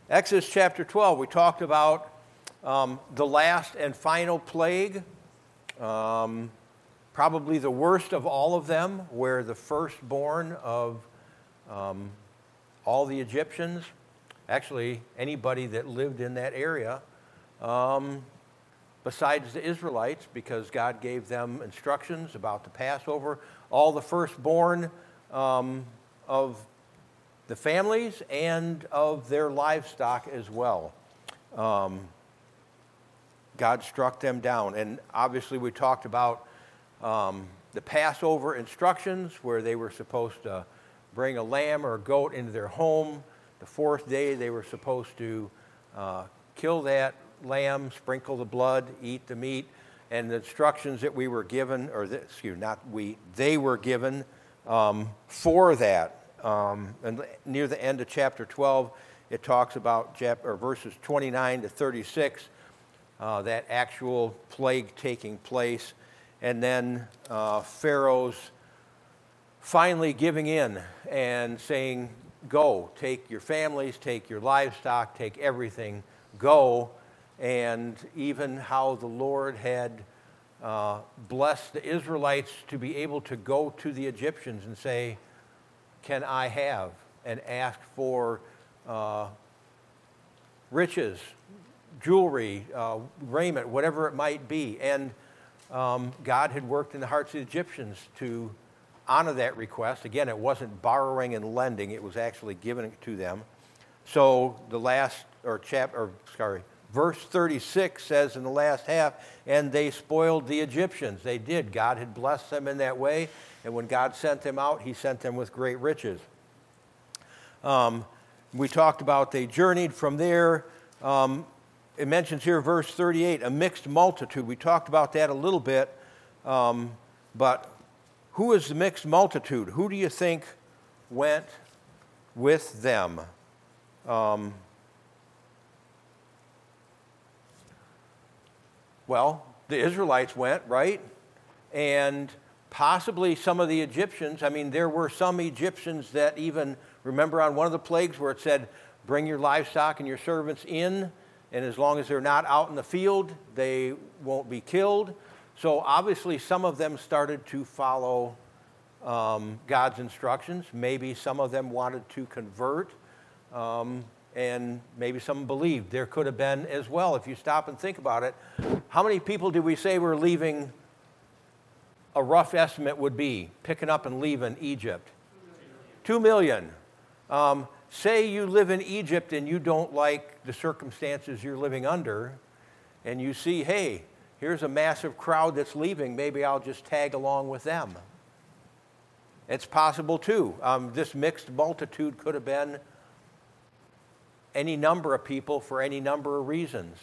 Exodus chapter 12, we talked about the last and final plague, probably the worst of all of them, where the firstborn of all the Egyptians, actually anybody that lived in that area, besides the Israelites, because God gave them instructions about the Passover, all the firstborn of the families and of their livestock as well. God struck them down. And obviously we talked about the Passover instructions, where they were supposed to bring a lamb or a goat into their home. The fourth day they were supposed to kill that lamb, sprinkle the blood, eat the meat. And the instructions that we were given, they were given for that. And near the end of chapter 12, it talks about verses 29 to 36, that actual plague taking place. And then Pharaoh's finally giving in and saying, go, take your families, take your livestock, take everything, go. And even how the Lord had blessed the Israelites to be able to go to the Egyptians and say, can I have, and ask for riches, jewelry, raiment, whatever it might be. And God had worked in the hearts of the Egyptians to honor that request. Again, it wasn't borrowing and lending, it was actually giving it to them. So the verse 36 says in the last half, and they spoiled the Egyptians. They did. God had blessed them in that way. And when God sent them out, he sent them with great riches. We talked about they journeyed from there. It mentions here, verse 38, a mixed multitude. We talked about that a little bit. But who is the mixed multitude? Who do you think went with them? Well, the Israelites went, right? And possibly some of the Egyptians. I mean, there were some Egyptians that even, remember on one of the plagues where it said, bring your livestock and your servants in, and as long as they're not out in the field, they won't be killed. So obviously some of them started to follow God's instructions. Maybe some of them wanted to convert, and maybe some believed. There could have been as well, if you stop and think about it. How many people did we say were leaving? A rough estimate would be, picking up and leaving Egypt. 2 million. Say you live in Egypt and you don't like the circumstances you're living under, and you see, hey, here's a massive crowd that's leaving, maybe I'll just tag along with them. It's possible too. This mixed multitude could have been any number of people for any number of reasons.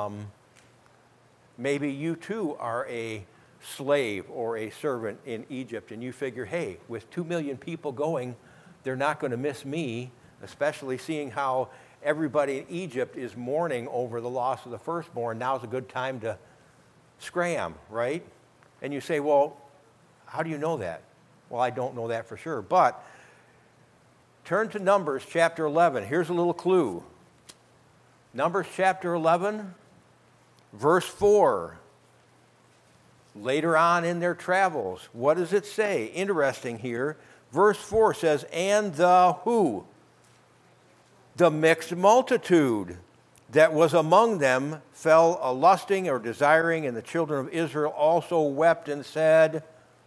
Maybe you too are a slave or a servant in Egypt, and you figure, hey, with 2 million people going, they're not going to miss me, especially seeing how everybody in Egypt is mourning over the loss of the firstborn. Now's a good time to scram, right? And you say, well, how do you know that? Well, I don't know that for sure, but turn to Numbers chapter 11. Here's a little clue. Numbers chapter 11, verse 4. Later on in their travels, what does it say? Interesting here. Verse 4 says, and the who? The mixed multitude that was among them fell a lusting or desiring, and the children of Israel also wept and said,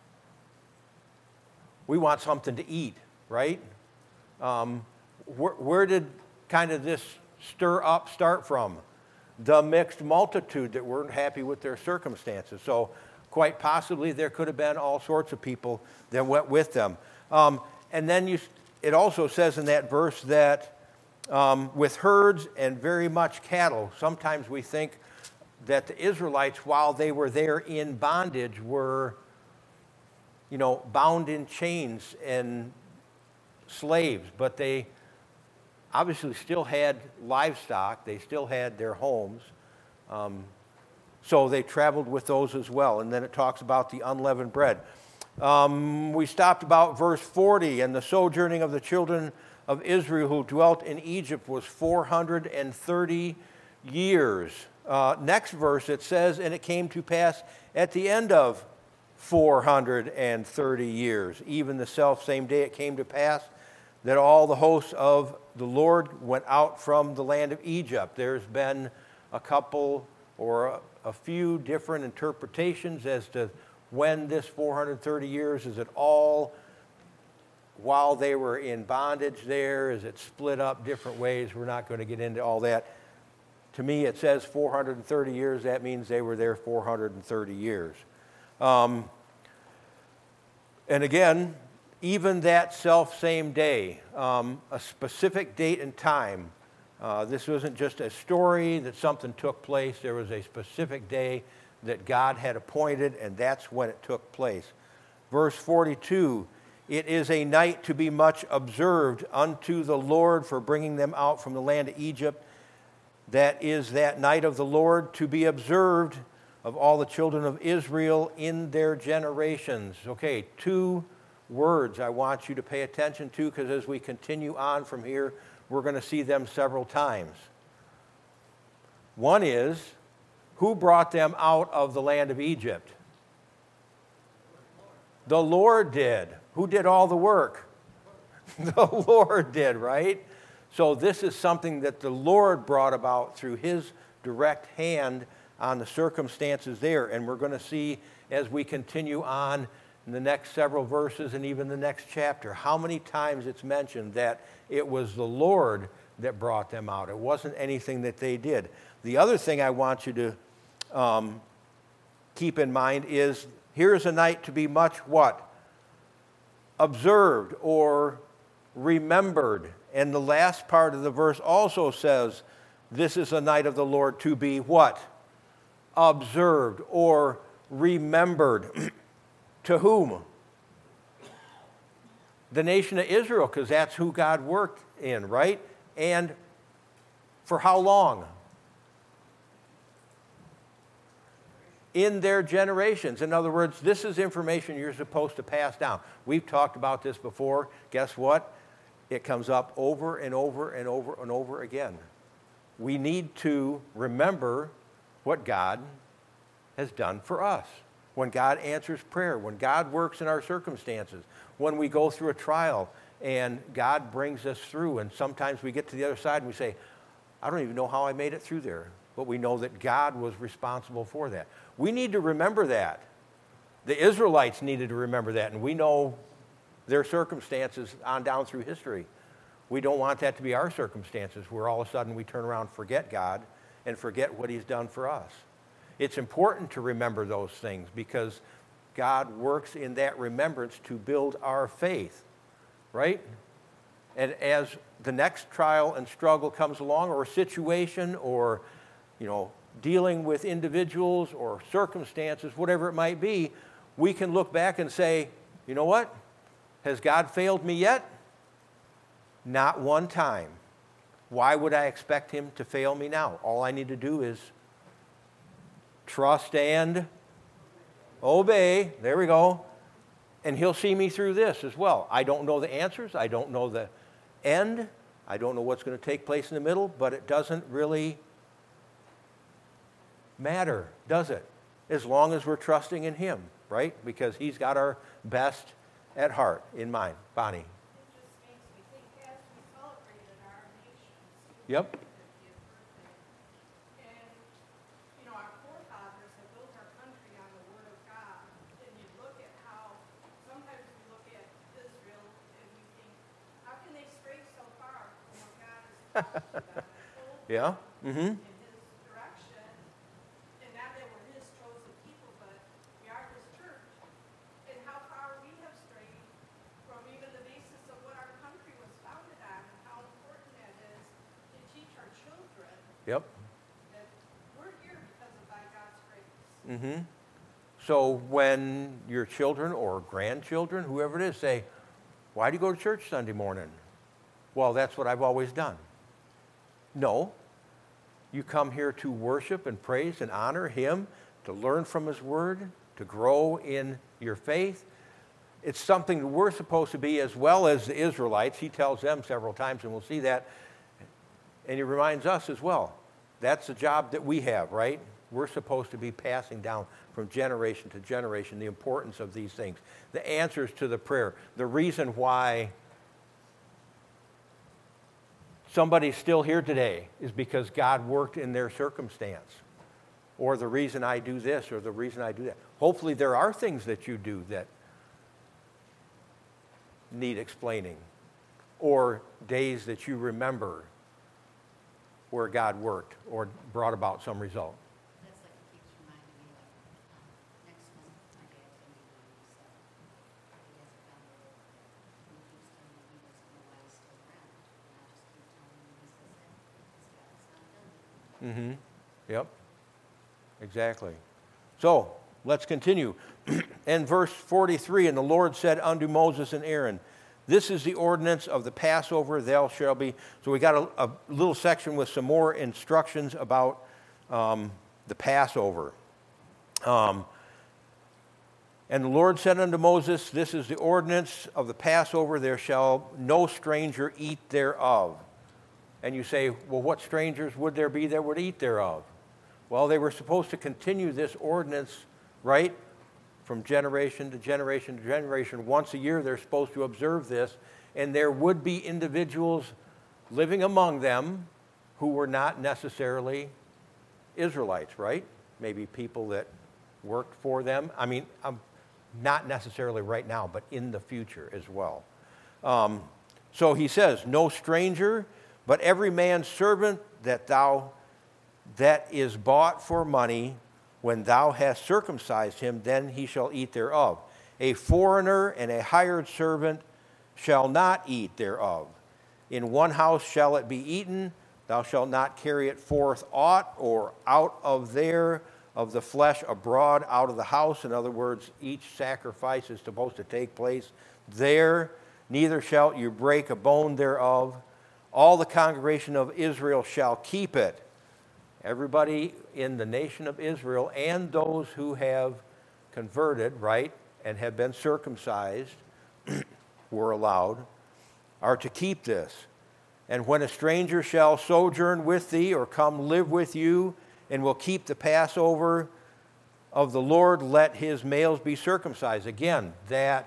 we want something to eat, right? Where did kind of this start from? The mixed multitude that weren't happy with their circumstances. So quite possibly there could have been all sorts of people that went with them. And then it also says in that verse that with herds and very much cattle, sometimes we think that the Israelites, while they were there in bondage, were, bound in chains and slaves, but they obviously still had livestock, they still had their homes, so they traveled with those as well. And then it talks about the unleavened bread. We stopped about verse 40, and the sojourning of the children of Israel who dwelt in Egypt was 430 years. Next verse, it says, and it came to pass at the end of 430 years, even the self same day it came to pass that all the hosts of the Lord went out from the land of Egypt. There's been a couple or a few different interpretations as to when this 430 years, is it all while they were in bondage there? Is it split up different ways? We're not going to get into all that. To me, it says 430 years. That means they were there 430 years. And again, even that self-same day, a specific date and time. This wasn't just a story that something took place. There was a specific day that God had appointed, and that's when it took place. Verse 42, it is a night to be much observed unto the Lord for bringing them out from the land of Egypt. That is that night of the Lord to be observed of all the children of Israel in their generations. Okay, two words I want you to pay attention to, because as we continue on from here, we're going to see them several times. One is, who brought them out of the land of Egypt? The Lord did. Who did all the work? The Lord did, right? So this is something that the Lord brought about through his direct hand on the circumstances there. And we're going to see as we continue on in the next several verses and even the next chapter, how many times it's mentioned that it was the Lord that brought them out. It wasn't anything that they did. The other thing I want you to keep in mind is, here's a night to be much what? Observed or remembered. And the last part of the verse also says, this is a night of the Lord to be what? Observed or remembered. To whom? The nation of Israel, because that's who God worked in, right? And for how long? In their generations. In other words, this is information you're supposed to pass down. We've talked about this before. Guess what? It comes up over and over and over and over again. We need to remember what God has done for us. When God answers prayer, when God works in our circumstances, when we go through a trial and God brings us through, and sometimes we get to the other side and we say, I don't even know how I made it through there. But we know that God was responsible for that. We need to remember that. The Israelites needed to remember that, and we know their circumstances on down through history. We don't want that to be our circumstances, where all of a sudden we turn around and forget God and forget what he's done for us. It's important to remember those things because God works in that remembrance to build our faith, right? And as the next trial and struggle comes along, or a situation, or dealing with individuals or circumstances, whatever it might be, we can look back and say, you know what? Has God failed me yet? Not one time. Why would I expect him to fail me now? All I need to do is trust and obey. There we go. And he'll see me through this as well. I don't know the answers. I don't know the end. I don't know what's going to take place in the middle, but it doesn't really matter, does it? As long as we're trusting in him, right? Because he's got our best at heart in mind. Bonnie. It just makes me think, as we celebrated our nation's Yep. 50th birthday, and our forefathers have built our country on the Word of God, and you look at how sometimes we look at Israel and we think, how can they stray so far from what God has taught them? Yeah. Mm-hmm. In his direction, and not that we're his chosen people, but we are his church, and how far we have strayed from even the basis of what our country was founded on, and how important that is to teach our children Yep. that we're here because of by God's grace. Mm-hmm. So when your children or grandchildren, whoever it is, say, why do you go to church Sunday morning? Well, that's what I've always done. No. You come here to worship and praise and honor him, to learn from his word, to grow in your faith. it's something that we're supposed to be as well as the Israelites. He tells them several times, and we'll see that. And he reminds us as well. That's the job that we have, right? We're supposed to be passing down from generation to generation the importance of these things, the answers to the prayer, the reason why somebody's still here today is because God worked in their circumstance, or the reason I do this, or the reason I do that. Hopefully there are things that you do that need explaining, or days that you remember where God worked or brought about some result. That's like it keeps reminding me, like, next month my dad's going to be 97. He keeps telling me he doesn't know why he's still around. And I just keep telling him he's the same because God's not done yet. Yep, exactly. So let's continue. In verse 43, and the Lord said unto Moses and Aaron, this is the ordinance of the Passover, thou shalt be. So we got a little section with some more instructions about the Passover. And the Lord said unto Moses, this is the ordinance of the Passover, there shall no stranger eat thereof. And you say, well, what strangers would there be that would eat thereof? Well, they were supposed to continue this ordinance, right? From generation to generation to generation. Once a year, they're supposed to observe this. And there would be individuals living among them who were not necessarily Israelites, right? Maybe people that worked for them. I mean, not necessarily right now, but in the future as well. So he says, no stranger, but every man's servant that is bought for money, when thou hast circumcised him, then he shall eat thereof. A foreigner and a hired servant shall not eat thereof. In one house shall it be eaten. Thou shalt not carry it forth aught or out of there of the flesh abroad out of the house. In other words, each sacrifice is supposed to take place there. Neither shalt you break a bone thereof. All the congregation of Israel shall keep it. Everybody in the nation of Israel and those who have converted, right, and have been circumcised, were allowed, are to keep this. And when a stranger shall sojourn with thee or come live with you and will keep the Passover of the Lord, let his males be circumcised. Again, that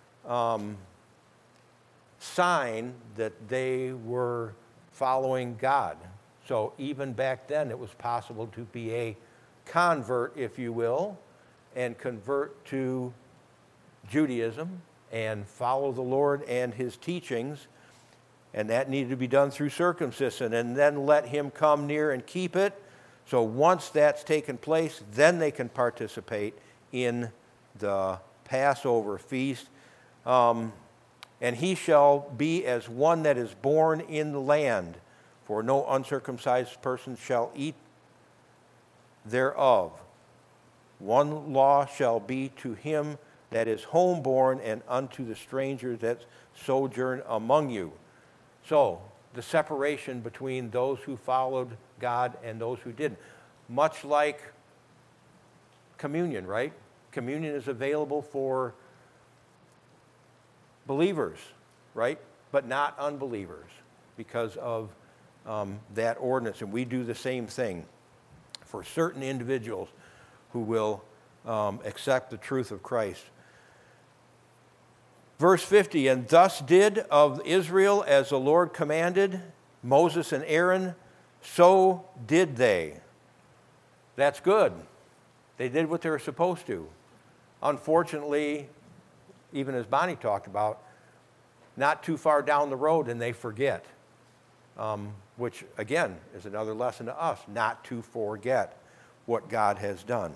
sign that they were following God. So even back then, it was possible to be a convert, if you will, and convert to Judaism and follow the Lord and his teachings. And that needed to be done through circumcision. And then let him come near and keep it. So once that's taken place, then they can participate in the Passover feast. And he shall be as one that is born in the land. For no uncircumcised person shall eat thereof. One law shall be to him that is homeborn and unto the stranger that sojourn among you. So, the separation between those who followed God and those who didn't. Much like communion, right? Communion is available for believers, right? But not unbelievers because of that ordinance. And we do the same thing for certain individuals who will accept the truth of Christ. Verse 50, and thus did of Israel as the Lord commanded, Moses and Aaron, so did they. That's good. They did what they were supposed to. Unfortunately, even as Bonnie talked about, not too far down the road and they forget. Which, again, is another lesson to us, not to forget what God has done.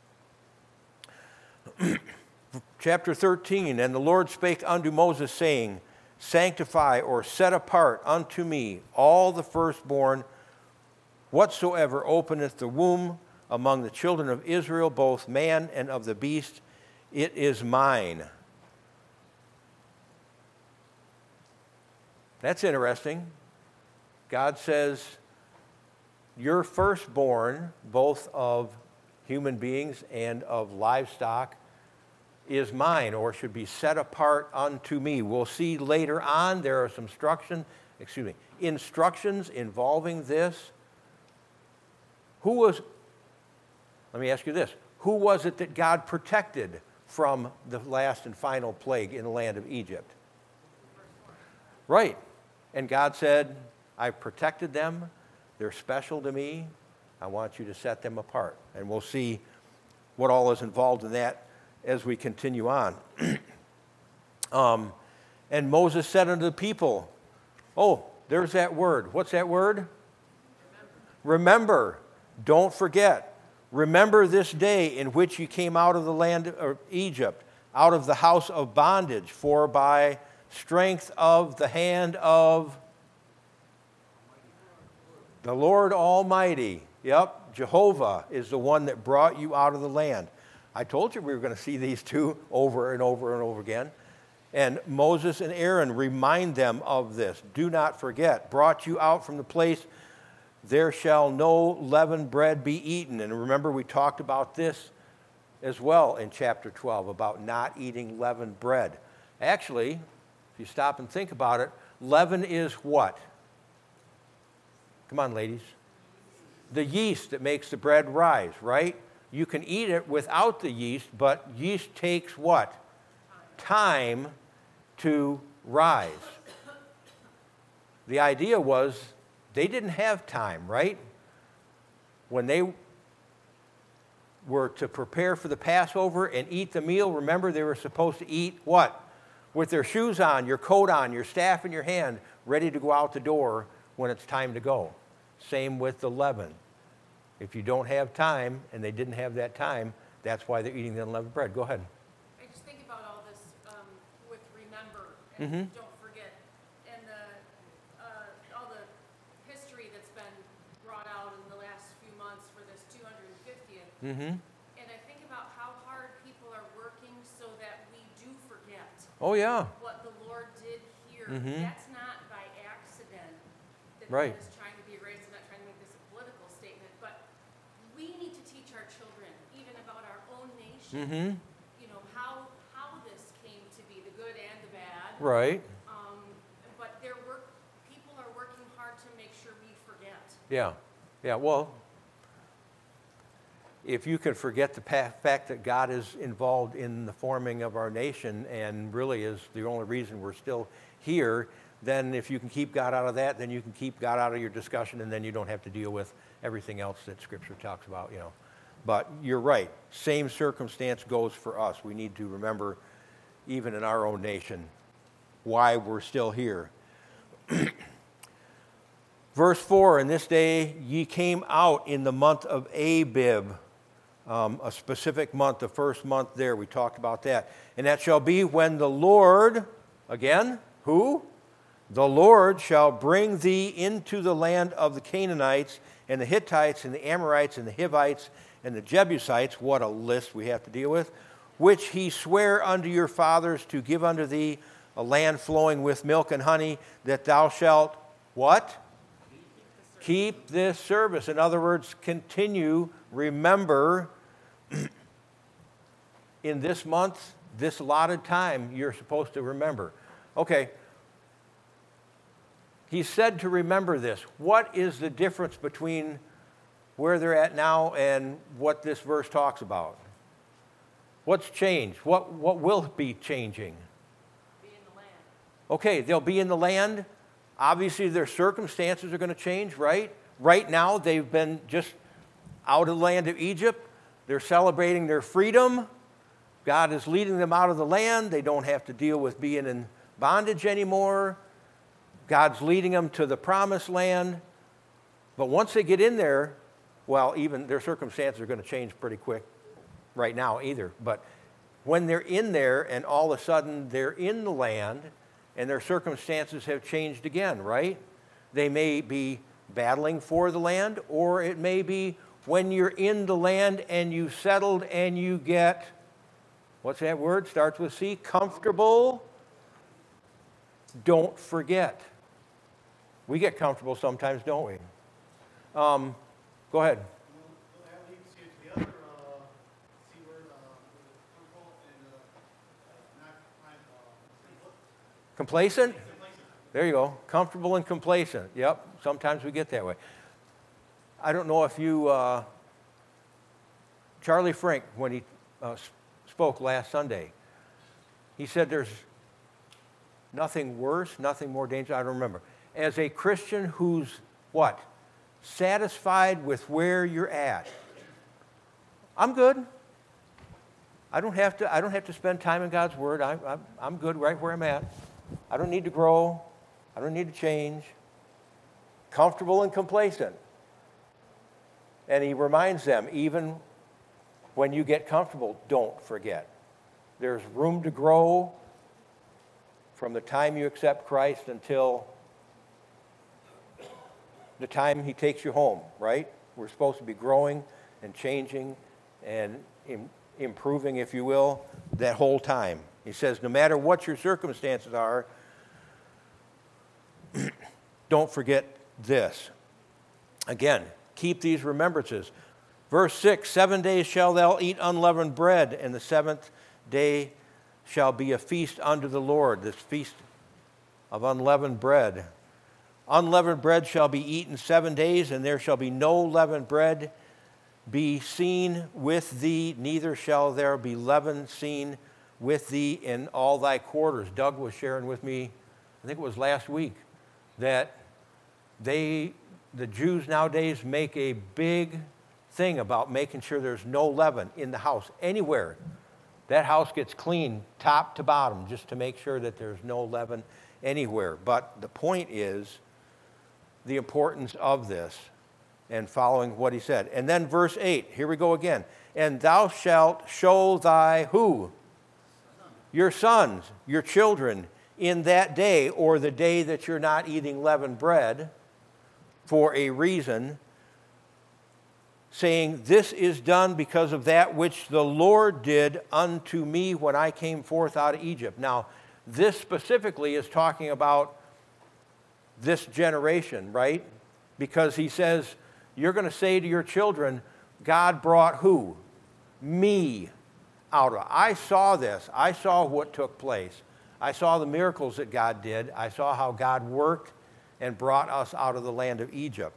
Chapter 13, and the Lord spake unto Moses, saying, sanctify or set apart unto me all the firstborn, whatsoever openeth the womb among the children of Israel, both man and of the beast, it is mine. That's interesting. God says, your firstborn, both of human beings and of livestock, is mine, or should be set apart unto me. We'll see later on there are some instructions involving this. Let me ask you this. Who was it that God protected from the last and final plague in the land of Egypt? Right. And God said, I've protected them. They're special to me. I want you to set them apart. And we'll see what all is involved in that as we continue on. And Moses said unto the people, oh, there's that word. What's that word? Remember. Don't forget. Remember this day in which you came out of the land of Egypt, out of the house of bondage, for by strength of the hand of the Lord Almighty. Yep, Jehovah is the one that brought you out of the land. I told you we were going to see these two over and over and over again. And Moses and Aaron remind them of this. Do not forget, brought you out from the place, there shall no leavened bread be eaten. And remember, we talked about this as well in chapter 12, about not eating leavened bread. Actually, if you stop and think about it, leaven is what? Come on, ladies. The yeast that makes the bread rise, right? You can eat it without the yeast, but yeast takes what? Time to rise. The idea was they didn't have time, right? When they were to prepare for the Passover and eat the meal, remember they were supposed to eat what? With their shoes on, your coat on, your staff in your hand, ready to go out the door when it's time to go. Same with the leaven. If you don't have time, and they didn't have that time, that's why they're eating the unleavened bread. Go ahead. I just think about all this with remember and don't forget, and all the history that's been brought out in the last few months for this 250th. And I think about how hard people are working so that we do forget Oh, yeah. what the Lord did here. That's not by accident that Right. that is trying to be erased. I'm not trying to make this a political statement, but we need to teach our children, even about our own nation, you know, how this came to be, the good and the bad. Right. But people are working hard to make sure we forget. Yeah. Yeah, well, if you can forget the fact that God is involved in the forming of our nation and really is the only reason we're still here, then if you can keep God out of that, then you can keep God out of your discussion, and then you don't have to deal with everything else that Scripture talks about, you know. But you're right. Same circumstance goes for us. We need to remember, even in our own nation, why we're still here. Verse 4, in this day ye came out in the month of Abib, a specific month, the first month there. We talked about that. And that shall be when the Lord, again, who? The Lord shall bring thee into the land of the Canaanites and the Hittites and the Amorites and the Hivites and the Jebusites. What a list we have to deal with. Which he sware unto your fathers to give unto thee a land flowing with milk and honey, that thou shalt, what? Keep this service. In other words, continue, remember, in this month, this allotted time, you're supposed to remember. Okay. He said to remember this. What is the difference between where they're at now and what this verse talks about? What's changed? What will be changing? Be in the land. Okay, they'll be in the land. Obviously, their circumstances are going to change, right? Right now, they've been just out of the land of Egypt. They're celebrating their freedom. God is leading them out of the land. They don't have to deal with being in bondage anymore. God's leading them to the promised land. But once they get in there, well, even their circumstances are going to change pretty quick right now either. But when they're in there and all of a sudden they're in the land and their circumstances have changed again, right? They may be battling for the land, or it may be when you're in the land and you've settled and you get, what's that word? Starts with C, comfortable. Don't forget. We get comfortable sometimes, don't we? Go ahead. That leads you to the other C word, comfortable, and Complacent? There you go. Comfortable and complacent. Yep. Sometimes we get that way. I don't know if you, Charlie Frink, when he spoke last Sunday, he said there's nothing worse, nothing more dangerous. I don't remember. As a Christian who's what? Satisfied with where you're at. I'm good. I don't have to spend time in God's Word. I'm good right where I'm at. I don't need to grow. I don't need to change. Comfortable and complacent. And he reminds them, even when you get comfortable, don't forget. There's room to grow from the time you accept Christ until the time he takes you home, right? We're supposed to be growing and changing and improving, if you will, that whole time. He says, no matter what your circumstances are, don't forget this. Again, keep these remembrances. Verse 6, 7 days shall thou eat unleavened bread, and the seventh day shall be a feast unto the Lord, this feast of unleavened bread. Unleavened bread shall be eaten 7 days, and there shall be no leavened bread be seen with thee, neither shall there be leaven seen with thee in all thy quarters. Doug was sharing with me, I think it was last week, that the Jews nowadays make a big thing about making sure there's no leaven in the house, anywhere. That house gets cleaned top to bottom just to make sure that there's no leaven anywhere. But the point is the importance of this and following what he said. And then verse 8, here we go again. And thou shalt show thy who? Your sons, your children, in that day, or the day that you're not eating leavened bread, for a reason, saying, this is done because of that which the Lord did unto me when I came forth out of Egypt. Now, this specifically is talking about this generation, right? Because he says, you're going to say to your children, God brought who? Me out of it. I saw this. I saw what took place. I saw the miracles that God did. I saw how God worked and brought us out of the land of Egypt.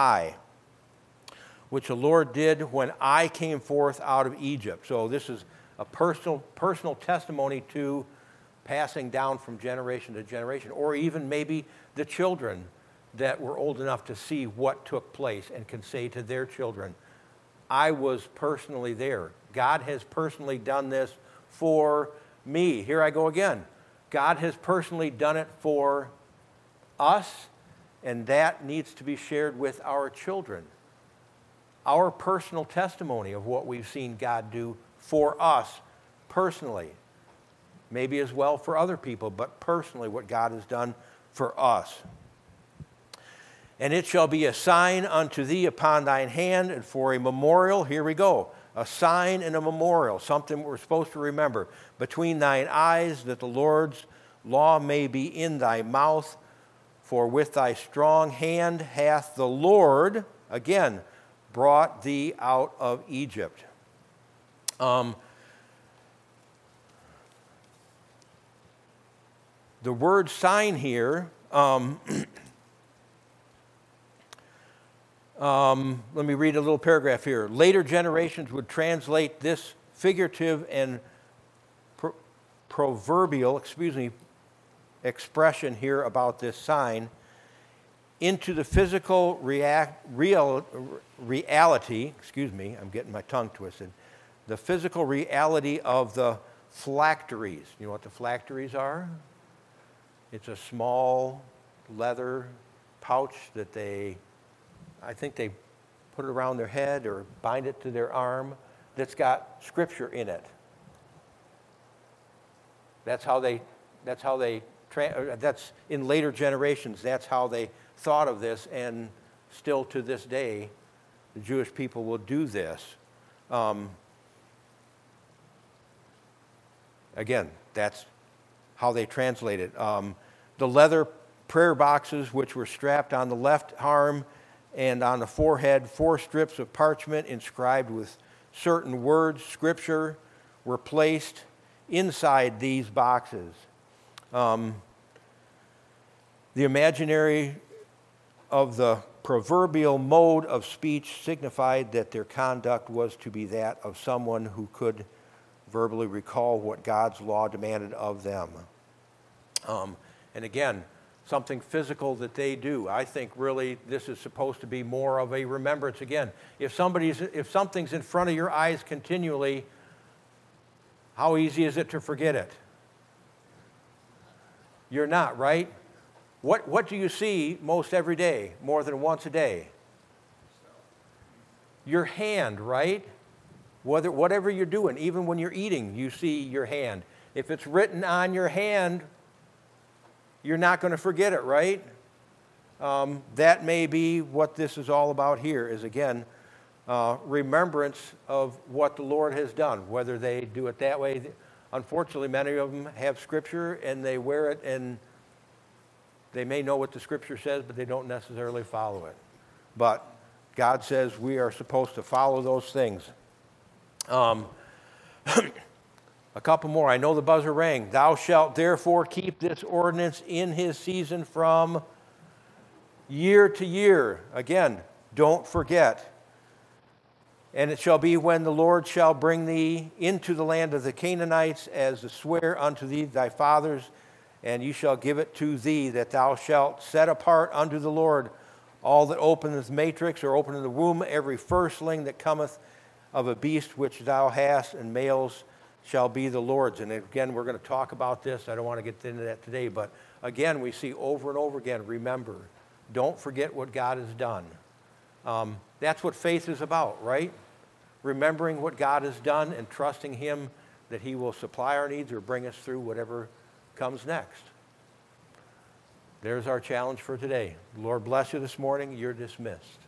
Which the Lord did when I came forth out of Egypt. So this is a personal testimony to passing down from generation to generation, or even maybe the children that were old enough to see what took place and can say to their children, I was personally there. God has personally done this for me. Here I go again. God has personally done it for us, and that needs to be shared with our children. Our personal testimony of what we've seen God do for us personally. Maybe as well for other people, but personally what God has done for us. And it shall be a sign unto thee upon thine hand, and for a memorial, here we go, a sign and a memorial, something we're supposed to remember, between thine eyes, that the Lord's law may be in thy mouth. For with thy strong hand hath the Lord, again, brought thee out of Egypt. The word sign here, let me read a little paragraph here. Later generations would translate this figurative and proverbial, expression here about this sign into the physical reality, I'm getting my tongue twisted, the physical reality of the phylacteries. You know what the phylacteries are? It's a small leather pouch that I think they put it around their head or bind it to their arm that's got scripture in it. That's in later generations, that's how they thought of this, and still to this day, the Jewish people will do this. Again, that's how they translate it. The leather prayer boxes, which were strapped on the left arm and on the forehead, 4 strips of parchment inscribed with certain words, scripture, were placed inside these boxes. The imaginary of the proverbial mode of speech signified that their conduct was to be that of someone who could verbally recall what God's law demanded of them. And again, something physical that they do. I think really this is supposed to be more of a remembrance. Again, if something's in front of your eyes continually, how easy is it to forget it? You're not, right? What do you see most every day, more than once a day? Your hand, right? Whatever you're doing, even when you're eating, you see your hand. If it's written on your hand, you're not going to forget it, right? That may be what this is all about here, is again, remembrance of what the Lord has done, whether they do it that way. Unfortunately, many of them have Scripture and they wear it and they may know what the Scripture says, but they don't necessarily follow it. But God says we are supposed to follow those things. A couple more. I know the buzzer rang. Thou shalt therefore keep this ordinance in his season from year to year. Again, don't forget. And it shall be when the Lord shall bring thee into the land of the Canaanites, as to swear unto thee thy fathers, and ye shall give it to thee, that thou shalt set apart unto the Lord all that openeth matrix, or openeth the womb, every firstling that cometh of a beast which thou hast, and males shall be the Lord's. And again, we're going to talk about this. I don't want to get into that today, but again, we see over and over again, remember, don't forget what God has done. That's what faith is about, right? Remembering what God has done and trusting Him that He will supply our needs or bring us through whatever comes next. There's our challenge for today. Lord bless you this morning. You're dismissed.